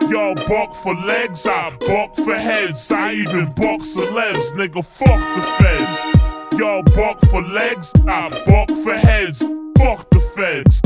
Y'all buck for legs, I buck for heads. I even buck celebs, nigga, fuck the feds. Y'all buck for legs, I buck for heads. Fuck the feds.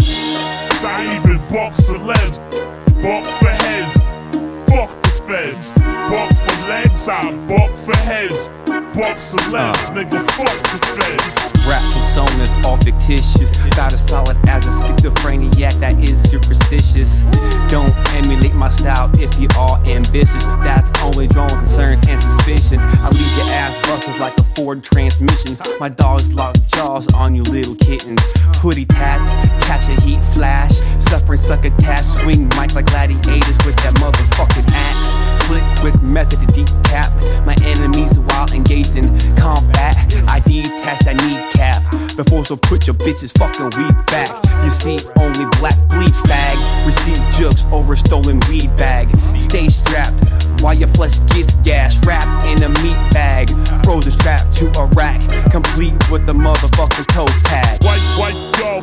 I even buck celebs, buck for heads. Fuck the feds. Buck for legs, I buck for heads. Buck celebs, nigga, fuck the feds. Rap personas all fictitious. Got as solid as a schizophreniac that is superstitious. Don't emulate my style if you are ambitious. That's only drawing concerns and suspicions. I leave your ass busters like a Ford transmission. My dogs lock jaws on you little kittens. Hoodie tats, catch a heat flash. Suffering sucker tats, swing mic like gladiators with that motherfucking axe. Slick with method to decap my enemies while engaged in combat. I detach that kneecap before, so put your bitches fucking weed back. You see only black bleed fag. Receive jugs over stolen weed bag. Stay strapped while your flesh gets gashed. Wrapped in a meat bag, frozen strapped to a rack, complete with the motherfucking toe tag. White, y'all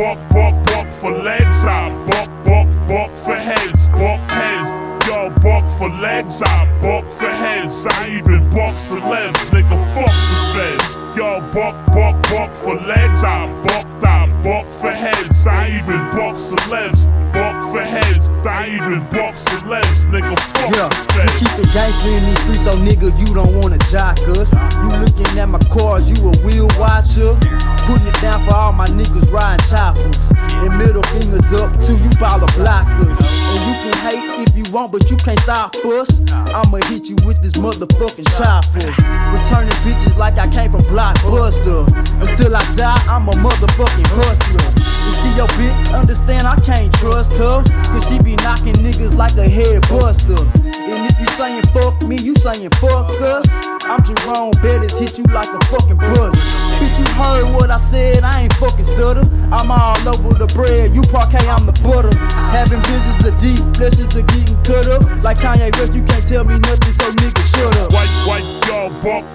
buck for legs. I buck for heads. Buck heads. Y'all buck for legs, I buck for heads. I even buck celebs, nigga, fuck the feds. Y'all buck for legs, I buck for heads. I even buck celebs, buck for heads. I even buck celebs, nigga, fuck the feds. You keep it gangster in these streets, so nigga, you don't wanna jock us. You looking at my cars, you a wheel watcher. Putting it down for all my niggas riding choppers. And middle fingers up to you follow blockers. And you can hate if you want, but you can't stop us. I'ma hit you with this motherfucking chopper. Returning bitches like I came from Blockbuster. Until I die, I'm a motherfucking hustler. You see your bitch, understand I can't trust her. Cause she be knocking niggas like a head buster. And if you saying fuck me, you saying fuck us. I'm Jerome Bettis, hit you like a fucking bus. Bitch, you heard what I said, I ain't fucking stutter. I'm all over the bread, you parquet, I'm the butter. Having visions of deep, flesh of getting cut up. Like Kanye West, you can't tell me nothing, so nigga shut up. White, y'all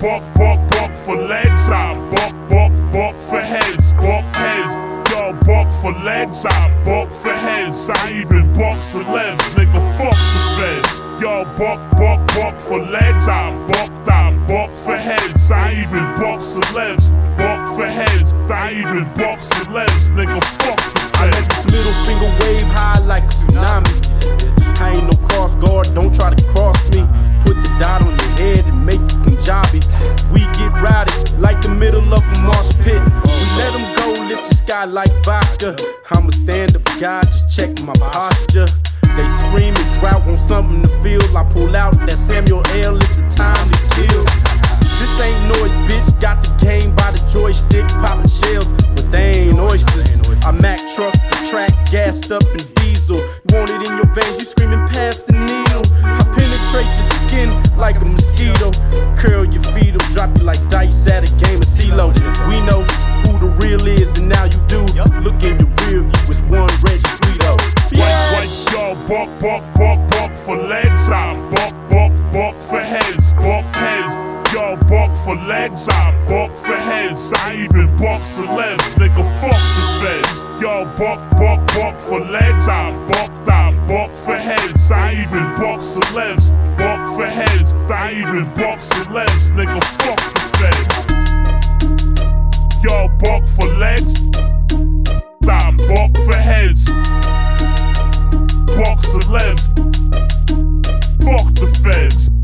buck for legs. I buck for heads. Buck heads. Y'all buck for legs. I buck for heads. I even buck celebs, nigga, fuck the feds. Y'all buck for legs. I buck for heads. I even buck celebs, buck for heads. I even buck celebs, nigga, fuck the feds. I let this middle finger wave high like a tsunami. I ain't no cross guard, don't try to cross me. Put the dot on your head and make you Punjabi. We get rowdy like the middle of a marsh pit. We let them go, lift the sky like vodka. I'm a stand-up guy, just check my posture. They scream and drought on something to feel. I pull out that Samuel L. It's a time to kill. This ain't noise, bitch. Got the game by the joystick, popping shells, but they ain't oysters. I Mack truck the track, gassed up and diesel. You want it in your veins, you screaming past the needle. I penetrate your skin like a mosquito. Curl your feet, drop you like dice at a game of CeeLo. We know who the real is, and now you do. Look in the rear view, it's one Reggie Guido. White, y'all buck for legs. I buck for heads. Buck heads. Y'all buck for legs. I buck for heads. I even buck celebs, nigga, fuck the feds. Y'all buck for legs. I buck for heads. I even buck celebs, buck for heads. I even buck celebs, nigga, fuck the feds. Y'all buck for legs. I buck for heads. Buck celebs. Fuck the feds.